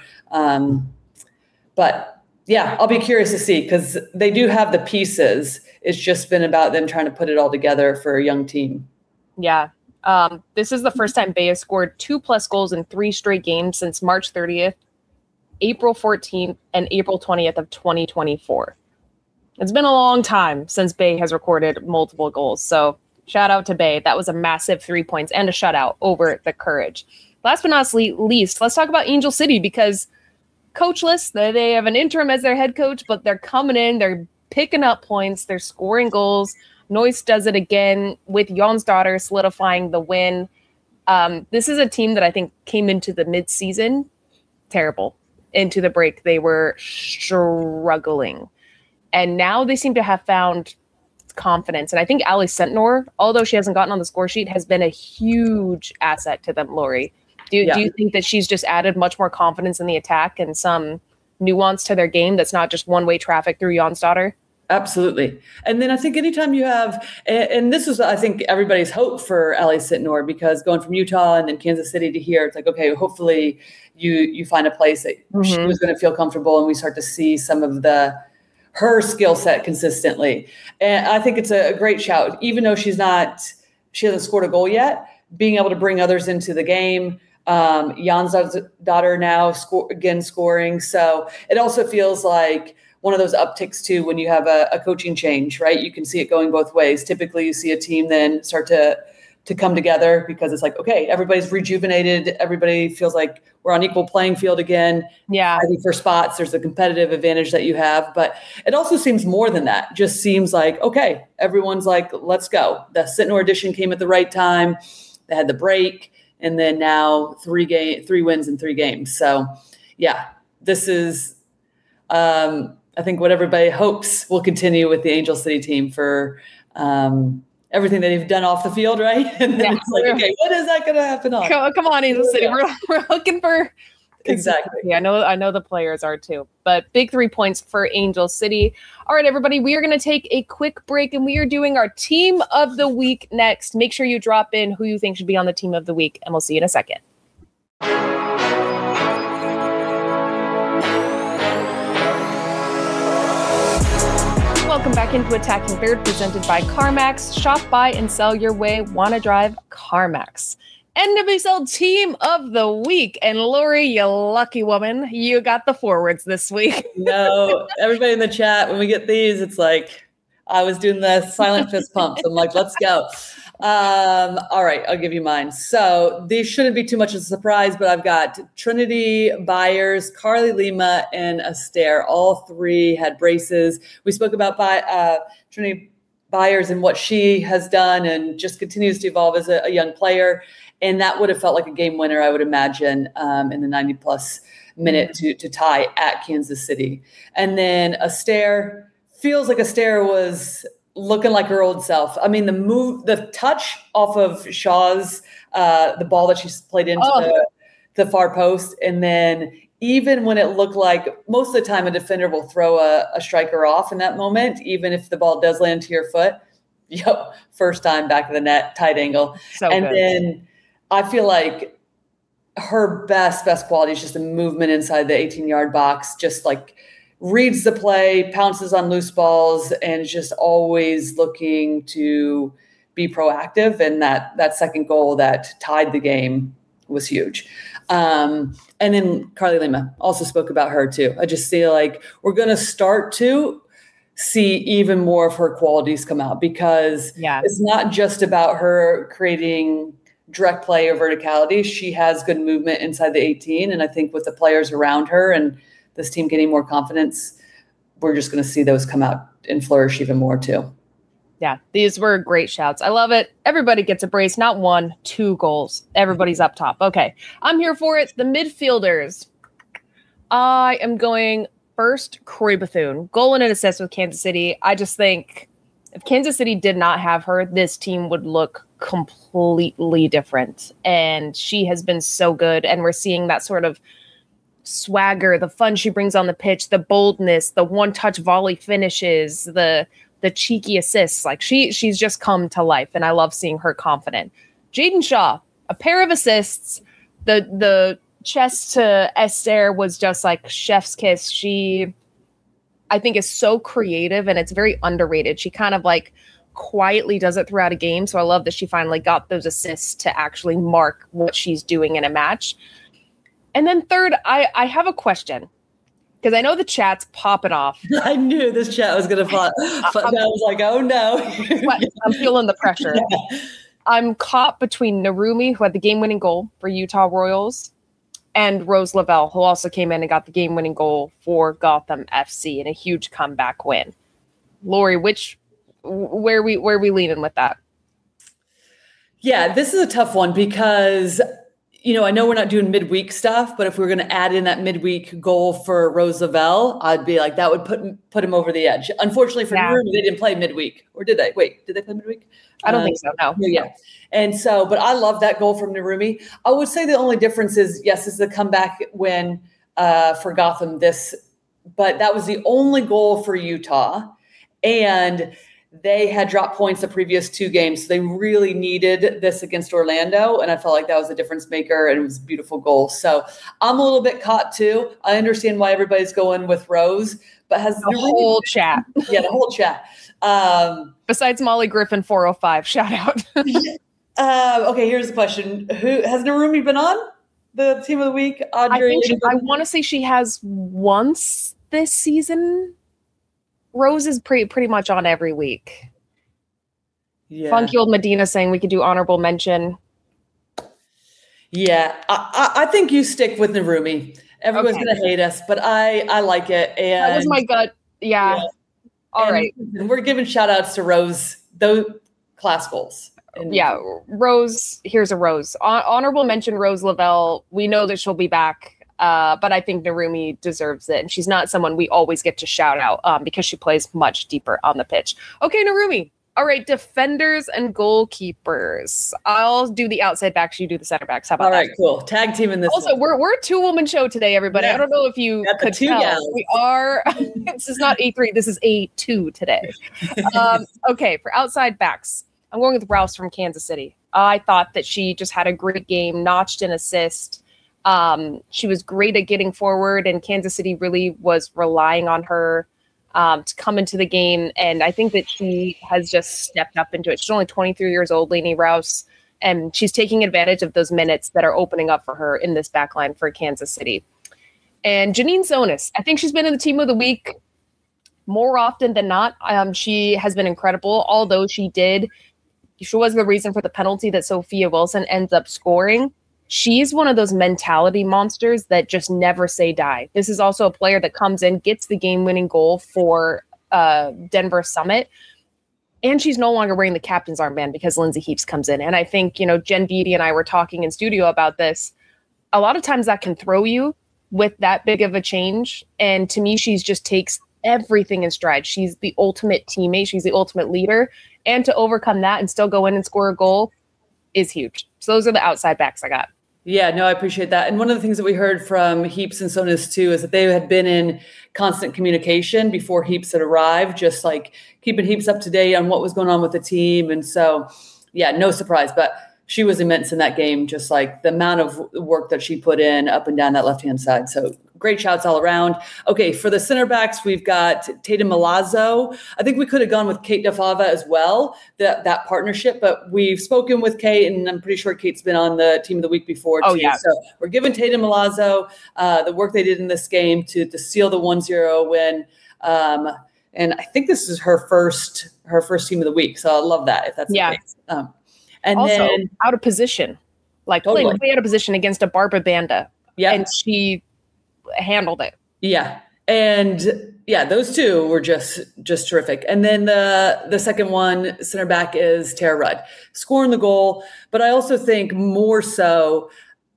But yeah, I'll be curious to see because they do have the pieces. It's just been about them trying to put it all together for a young team. Yeah. This is the first time Bay has scored 2+ goals in 3 straight games since March 30th, April 14th, and April 20th of 2024. It's been a long time since Bay has recorded multiple goals. So shout out to Bay. That was a massive 3 points and a shutout over the Courage. Last but not least, let's talk about Angel City because coachless, they have an interim as their head coach, but they're coming in, they're picking up points, they're scoring goals. Noyce does it again with Jonsdottir solidifying the win. This is a team that I think came into the midseason terrible. Into the break, they were struggling. And now they seem to have found confidence. And I think Ali Sentnor, although she hasn't gotten on the score sheet, has been a huge asset to them, Lori. Do you think that she's just added much more confidence in the attack and some nuance to their game that's not just one-way traffic through Jonsdottir? Absolutely. And then I think anytime you have, and this was, I think, everybody's hope for Ali Sentnor because going from Utah and then Kansas City to here, it's like, okay, hopefully you find a place that she was going to feel comfortable and we start to see some of her skill set consistently. And I think it's a great shout, even though she hasn't scored a goal yet, being able to bring others into the game. Jonsdottir now scoring. So it also feels like one of those upticks too, when you have a coaching change, right? You can see it going both ways. Typically you see a team then start to come together because it's like, okay, everybody's rejuvenated. Everybody feels like we're on equal playing field again. Yeah. Fighting for spots. There's a competitive advantage that you have, but it also seems more than that. Just seems like, okay, everyone's like, let's go. The Sentnor edition came at the right time. They had the break and then now 3 wins in 3 games. So yeah, this is, I think what everybody hopes will continue with the Angel City team for, everything that they've done off the field, right? And then it's like, okay, when is that going to happen on? Come on, Angel City. We're looking for Exactly. I know the players are too, but big 3 points for Angel City. All right, everybody, we are going to take a quick break and we are doing our team of the week next. Make sure you drop in who you think should be on the team of the week, and we'll see you in a second. Welcome back into Attacking Third, presented by CarMax. Shop, buy, and sell your way. Wanna drive? CarMax. NWSL Team of the Week. And Lori, you lucky woman, you got the forwards this week. No, everybody in the chat, when we get these, it's like I was doing the silent fist pumps. I'm like, let's go. All right, I'll give you mine. So these shouldn't be too much of a surprise, but I've got Trinity Byers, Carly Lima, and Astaire. All three had braces. We spoke about Trinity Byers and what she has done and just continues to evolve as a young player. And that would have felt like a game winner, I would imagine, in the 90-plus minute to tie at Kansas City. And then Astaire feels like Astaire was looking like her old self. I mean, the touch off of Shaw's, the ball that she's played into the far post, and then even when it looked like most of the time a defender will throw a striker off in that moment, even if the ball does land to your foot, first time back of the net, tight angle. So and good. Then I feel like her best quality is just the movement inside the 18-yard box, just like reads the play, pounces on loose balls, and is just always looking to be proactive. And that second goal that tied the game was huge. And then Carly Lima, also spoke about her too. I just feel like we're going to start to see even more of her qualities come out, because it's not just about her creating direct play or verticality. She has good movement inside the 18. And I think with the players around her and this team getting more confidence, we're just going to see those come out and flourish even more too. Yeah, these were great shouts. I love it. Everybody gets a brace, not 1, 2 goals. Everybody's up top. Okay, I'm here for it. The midfielders. I am going first, Corey Bethune. Goal and an assist with Kansas City. I just think if Kansas City did not have her, this team would look completely different. And she has been so good. And we're seeing that sort of swagger, the fun she brings on the pitch, the boldness, the one-touch volley finishes, the cheeky assists. Like she's just come to life, and I love seeing her confident. Jaden Shaw, a pair of assists. The chest to Astaire was just like chef's kiss. She, I think, is so creative, and it's very underrated. She kind of like quietly does it throughout a game. So I love that she finally got those assists to actually mark what she's doing in a match. And then third, I have a question, because I know the chat's popping off. I knew this chat was going to fall. I was like, oh no. I'm feeling the pressure. Yeah. I'm caught between Narumi, who had the game-winning goal for Utah Royals, and Rose Lavelle, who also came in and got the game-winning goal for Gotham FC in a huge comeback win. Lori, where we leaning with that? Yeah, this is a tough one because I know we're not doing midweek stuff, but if we were going to add in that midweek goal for Rose Lavelle, I'd be like, that would put him over the edge. Unfortunately for Narumi, they didn't play midweek. Or did they? Wait, did they play midweek? I don't think so, no. Yeah. And so, but I love that goal from Narumi. I would say the only difference is, yes, this is a comeback win for Gotham, but that was the only goal for Utah. And they had dropped points the previous 2 games. So they really needed this against Orlando. And I felt like that was a difference maker, and it was a beautiful goal. So I'm a little bit caught too. I understand why everybody's going with Rose, but has the whole chat. Yeah, the whole chat. Besides Molly Griffin 405, shout out. Okay, here's the question. Who has Narumi been on the team of the week? Audrey? I want to say she has once this season. Rose is pretty much on every week. Yeah. Funky Old Medina saying we could do honorable mention. Yeah, I think you stick with Narumi. Everyone's going to hate us, but I like it. And that was my gut. Yeah. All right. We're giving shout outs to Rose, those class goals. Yeah. Rose, here's a Rose. Honorable mention Rose Lavelle. We know that she'll be back. But I think Narumi deserves it. And she's not someone we always get to shout out because she plays much deeper on the pitch. Okay, Narumi, All right, defenders and goalkeepers. I'll do the outside backs. You do the center backs. How about that? All right, cool. Tag team in this. Also, we're a 2-woman show today, everybody. Yeah. I don't know if you could tell. Gals. We are. This is not A3. This is A2 today. Okay, for outside backs, I'm going with Rouse from Kansas City. I thought that she just had a great game, notched an assist. She was great at getting forward, and Kansas City really was relying on her to come into the game. And I think that she has just stepped up into it. She's only 23 years old, Lainey Rouse, and she's taking advantage of those minutes that are opening up for her in this back line for Kansas City. And Janine Zonis, I think she's been in the team of the week more often than not. She has been incredible, although she was the reason for the penalty that Sophia Wilson ends up scoring. She's one of those mentality monsters that just never say die. This is also a player that comes in, gets the game-winning goal for Denver Summit, and she's no longer wearing the captain's armband because Lindsay Heaps comes in. And I think, Jen Beatty and I were talking in studio about this. A lot of times that can throw you with that big of a change. And to me, she just takes everything in stride. She's the ultimate teammate. She's the ultimate leader. And to overcome that and still go in and score a goal is huge. So those are the outside backs I got. Yeah, no, I appreciate that. And one of the things that we heard from Heaps and Zonis too is that they had been in constant communication before Heaps had arrived, just like keeping Heaps up to date on what was going on with the team. And so, yeah, no surprise, but she was immense in that game, just like the amount of work that she put in up and down that left-hand side. So great shouts all around. Okay, for the center backs, we've got Tatum Milazzo. I think we could have gone with Kate DeFava as well, that partnership, but we've spoken with Kate, and I'm pretty sure Kate's been on the team of the week before too. Yeah. So we're giving Tatum Milazzo the work they did in this game to seal the 1-0 win. And I think this is her first team of the week. So I love that if that's the case. And also, then out of position, like playing way out of position against a Barbara Banda. Yeah. And she handled it. Yeah. And yeah, those two were just terrific. And then the second one, center back, is Tara Rudd, scoring the goal. But I also think more so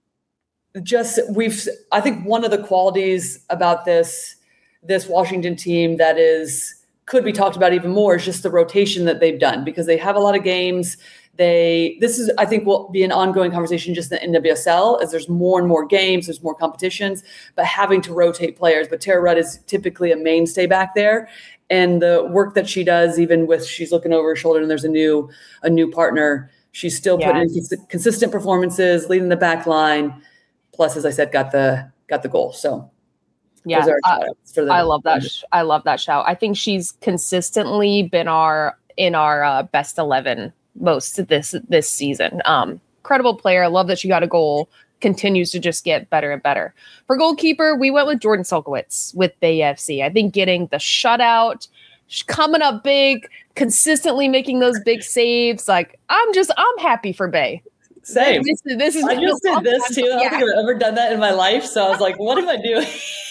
I think one of the qualities about this Washington team that could be talked about even more is just the rotation that they've done, because they have a lot of games. I think will be an ongoing conversation just in the NWSL as there's more and more games, there's more competitions, but having to rotate players. But Tara Rudd is typically a mainstay back there. And the work that she does, even with she's looking over her shoulder and there's a new partner, she's still putting in consistent performances, leading the back line. Plus, as I said, got the goal. So yeah, I love that. I love that shout. I think she's consistently been in our best 11 most of this season. Incredible player. I love that she got a goal. Continues to just get better and better. For goalkeeper, we went with Jordan Sulkowicz with Bay FC. I think getting the shutout, coming up big, consistently making those big saves. Like I'm happy for Bay. Same. This is. I just did this too. I don't think I've ever done that in my life. So I was like, what am I doing?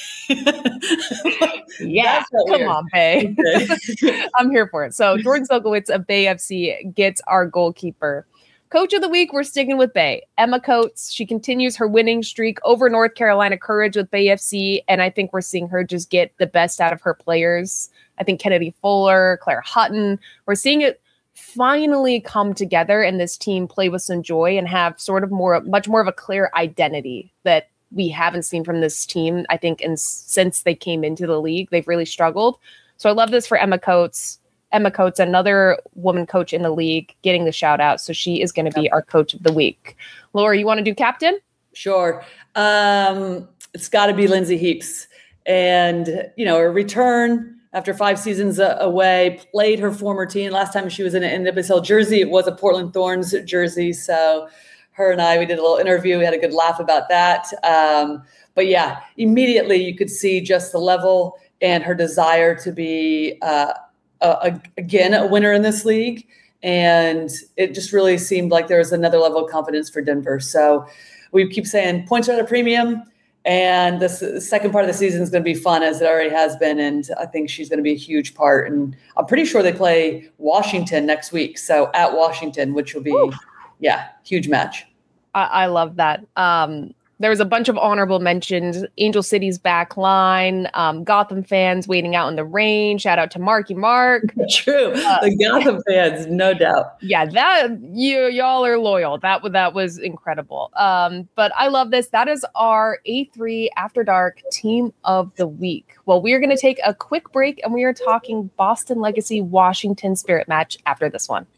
Yeah, come on, Bay. I'm here for it. So Jordan Sulkowicz of Bay FC gets our goalkeeper. Coach of the week, we're sticking with Bay. Emma Coates, she continues her winning streak over North Carolina Courage with Bay FC, and I think we're seeing her just get the best out of her players. I think Kennedy Fuller, Claire Hutton, we're seeing it finally come together and this team play with some joy and have sort of much more of a clear identity that we haven't seen from this team, I think, since they came into the league. They've really struggled. So I love this for Emma Coates. Emma Coates, another woman coach in the league, getting the shout out. So she is going to be our coach of the week. Laura, you want to do captain? Sure. It's got to be Lindsay Heaps. And, a return after 5 seasons away, played her former team. Last time she was in an NWSL jersey, it was a Portland Thorns jersey. So her and we did a little interview. We had a good laugh about that. But yeah, immediately you could see just the level and her desire to be, again, a winner in this league. And it just really seemed like there was another level of confidence for Denver. So we keep saying points are at a premium. And the second part of the season is going to be fun, as it already has been. And I think she's going to be a huge part. And I'm pretty sure they play Washington next week. So at Washington, which will be, huge match. I love that. There was a bunch of honorable mentions. Angel City's back line, Gotham fans waiting out in the rain. Shout out to Marky Mark. True. The Gotham fans, no doubt. Yeah, that y'all are loyal. That was incredible. But I love this. That is our A3 After Dark Team of the Week. Well, we are going to take a quick break, and we are talking Boston Legacy Washington Spirit match after this one.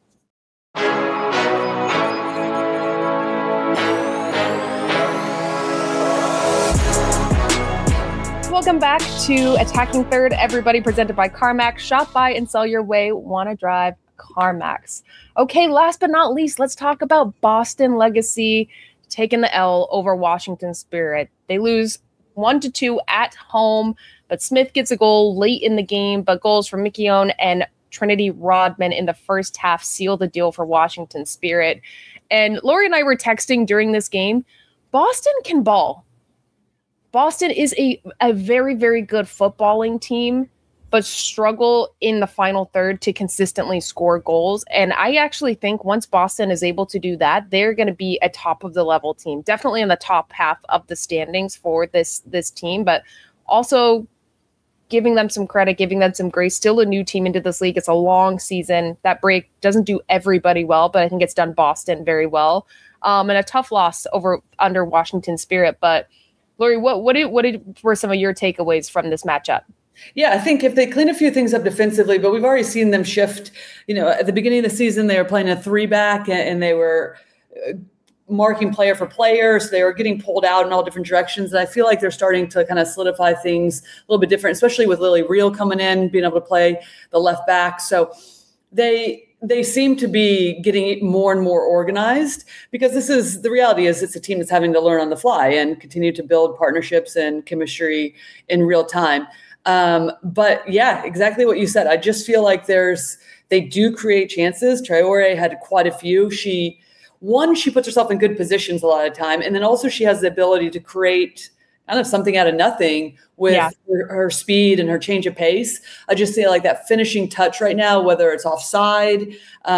Welcome back to Attacking Third, everybody, presented by CarMax. Shop, buy, and sell your way. Want to drive CarMax. Okay, last but not least, let's talk about Boston Legacy taking the L over Washington Spirit. They lose 1-2 at home, but Smith gets a goal late in the game, but goals from Mikion and Trinity Rodman in the first half seal the deal for Washington Spirit. And Lori and I were texting during this game. Boston can ball. Boston is a very, very good footballing team, but struggle in the final third to consistently score goals. And I actually think once Boston is able to do that, they're going to be a top of the level team, definitely in the top half of the standings for this team, but also giving them some credit, giving them some grace. Still a new team into this league. It's a long season. That break doesn't do everybody well, but I think it's done Boston very well. And a tough loss under Washington Spirit, but Lori, what were some of your takeaways from this matchup? Yeah, I think if they clean a few things up defensively, but we've already seen them shift. At the beginning of the season, they were playing a 3-back and they were marking player for player. So they were getting pulled out in all different directions. And I feel like they're starting to kind of solidify things a little bit different, especially with Lily Reel coming in, being able to play the left back. So they seem to be getting more and more organized, because the reality is it's a team that's having to learn on the fly and continue to build partnerships and chemistry in real time. But yeah, exactly what you said. I just feel like they do create chances. Traore had quite a few. She puts herself in good positions a lot of the time. And then also she has the ability to create kind of something out of nothing with her speed and her change of pace. I just feel like that finishing touch right now, whether it's offside,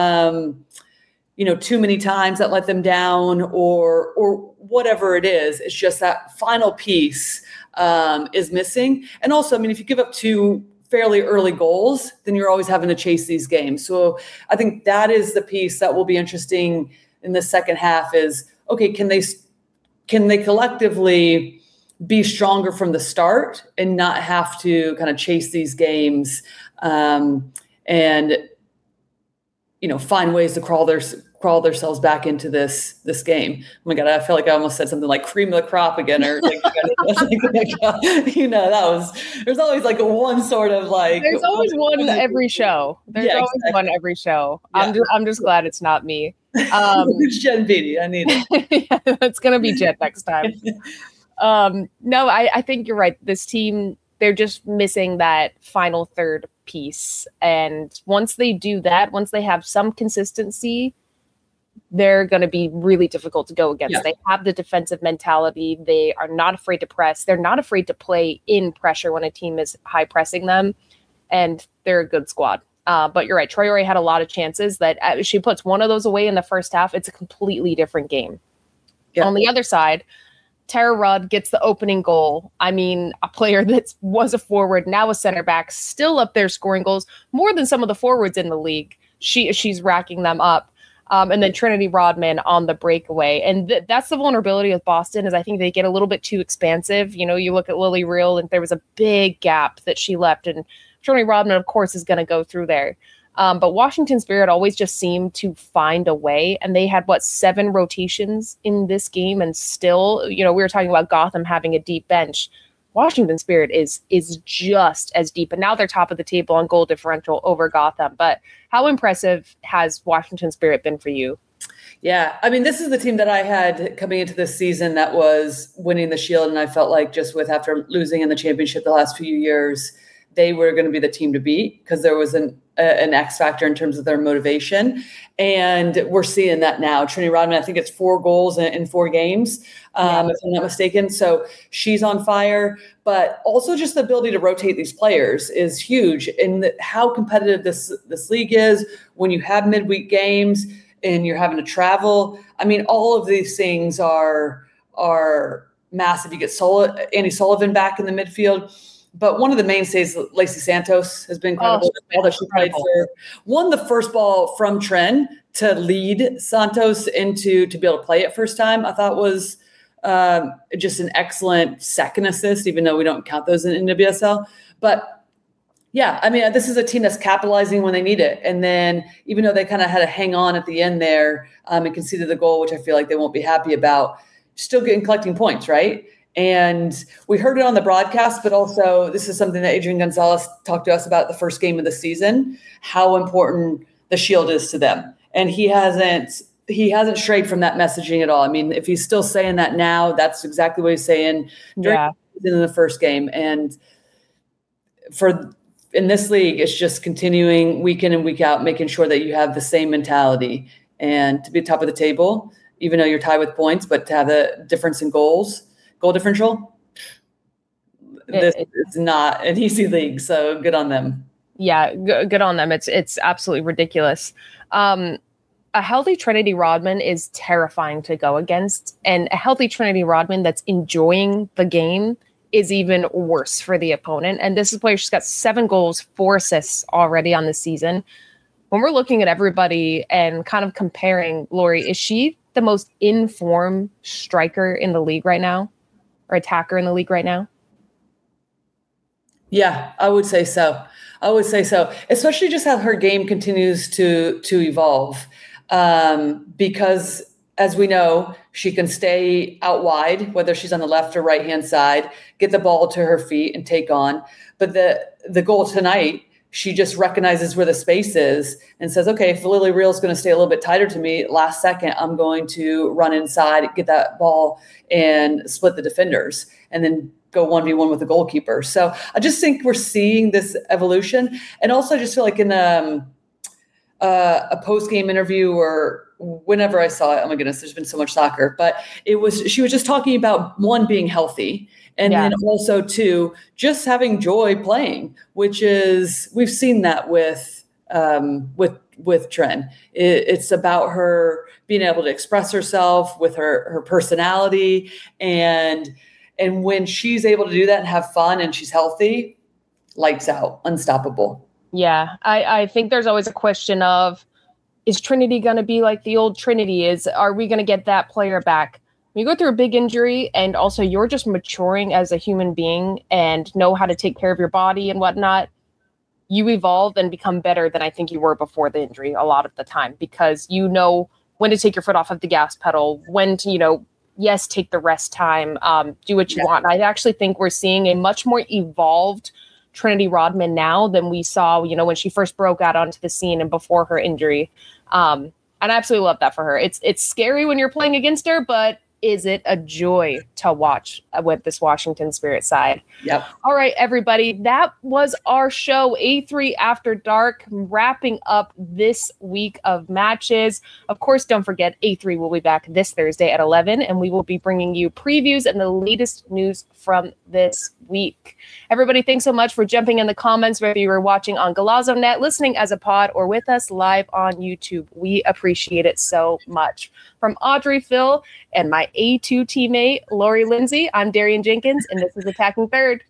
too many times that let them down or whatever it is, it's just that final piece is missing. And also, if you give up 2 fairly early goals, then you're always having to chase these games. So I think that is the piece that will be interesting in the second half is, okay, can they collectively be stronger from the start and not have to kind of chase these games and find ways to crawl themselves back into this game. Oh my God, I feel like I almost said something like cream of the crop again, or there's always like one sort of like. There's always one every show. One every show. Yeah. I'm just glad it's not me. It's Jen Beatty. I need it. Yeah, it's gonna be Jen next time. No, I think you're right. This team, they're just missing that final third piece. And once they do that, once they have some consistency, they're going to be really difficult to go against. Yeah. They have the defensive mentality. They are not afraid to press. They're not afraid to play in pressure when a team is high pressing them. And they're a good squad. But you're right. Traore had a lot of chances that she puts one of those away in the first half. It's a completely different game. Yeah. On the other side, Tara Rudd gets the opening goal. A player that was a forward, now a center back, still up there scoring goals, more than some of the forwards in the league. She's racking them up. And then Trinity Rodman on the breakaway. And that's the vulnerability with Boston, is I think they get a little bit too expansive. You look at Lily Reel, and there was a big gap that she left. And Trinity Rodman, of course, is going to go through there. But Washington Spirit always just seemed to find a way. And they had, 7 rotations in this game. And still, we were talking about Gotham having a deep bench. Washington Spirit is just as deep. And now they're top of the table on goal differential over Gotham. But how impressive has Washington Spirit been for you? Yeah, this is the team that I had coming into this season that was winning the Shield. And I felt like after losing in the championship the last few years, they were going to be the team to beat, because there was an X factor in terms of their motivation. And we're seeing that now. Trinity Rodman, I think it's 4 goals in 4 games, if I'm not mistaken. So she's on fire. But also just the ability to rotate these players is huge. And how competitive this league is when you have midweek games and you're having to travel. All of these things are massive. You get Andy Sullivan back in the midfield. But one of the mainstays, Lacey Santos, has been incredible. That she played for, won the first ball from Trent to lead Santos to be able to play it first time. I thought was just an excellent second assist, even though we don't count those in NWSL. But yeah, I mean, this is a team that's capitalizing when they need it. And then even though they kind of had to hang on at the end there and conceded the goal, which I feel like they won't be happy about, still collecting points, right? And we heard it on the broadcast, but also this is something that Adrian Gonzalez talked to us about the first game of the season, how important the Shield is to them. And he hasn't strayed from that messaging at all. I mean, if he's still saying that now, that's exactly what he's saying in the first game. And in this league, it's just continuing week in and week out, making sure that you have the same mentality and to be top of the table, even though you're tied with points, but to have the difference in goal differential. It's not an easy league, so good on them. Yeah, good on them. It's absolutely ridiculous. A healthy Trinity Rodman is terrifying to go against, and a healthy Trinity Rodman that's enjoying the game is even worse for the opponent. And this is why she's got 7 goals, 4 assists already on the season. When we're looking at everybody and kind of comparing, Lori, is she the most in-form striker in the league right now? Or attacker in the league right now? Yeah, I would say so. Especially just how her game continues to evolve. Because as we know, she can stay out wide, whether she's on the left or right-hand side, get the ball to her feet and take on. But the goal tonight, she just recognizes where the space is and says, okay, if Lily Real is going to stay a little bit tighter to me, last second, I'm going to run inside, get that ball and split the defenders and then go 1v1 with the goalkeeper. So I just think we're seeing this evolution. And also I just feel like in a post-game interview or whenever I saw it, oh my goodness, there's been so much soccer, but she was just talking about one, being healthy. And then also, 2, just having joy playing, which is, we've seen that with Tren. It's about her being able to express herself with her personality. And when she's able to do that and have fun and she's healthy, lights out, unstoppable. Yeah, I think there's always a question of, is Trinity going to be like the old Trinity? Are we going to get that player back? When you go through a big injury and also you're just maturing as a human being and know how to take care of your body and whatnot, you evolve and become better than I think you were before the injury a lot of the time, because you know when to take your foot off of the gas pedal, when to, yes, take the rest time, do what you want. I actually think we're seeing a much more evolved Trinity Rodman now than we saw, when she first broke out onto the scene and before her injury. And I absolutely love that for her. It's scary when you're playing against her, but is it a joy to watch with this Washington Spirit side? Yep. All right, everybody. That was our show, A3 After Dark, wrapping up this week of matches. Of course, don't forget, A3 will be back this Thursday at 11, and we will be bringing you previews and the latest news from this week. Everybody, thanks so much for jumping in the comments, whether you were watching on Galazzo.net, listening as a pod, or with us live on YouTube. We appreciate it so much. From Audrey, Phil, and my A2 teammate, Lori Lindsay, I'm Darian Jenkins, and this is Attacking Third.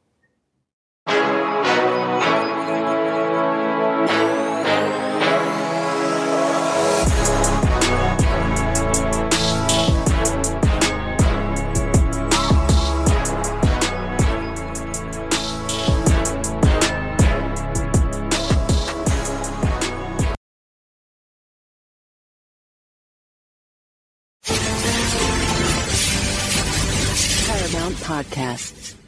Paramount Podcasts.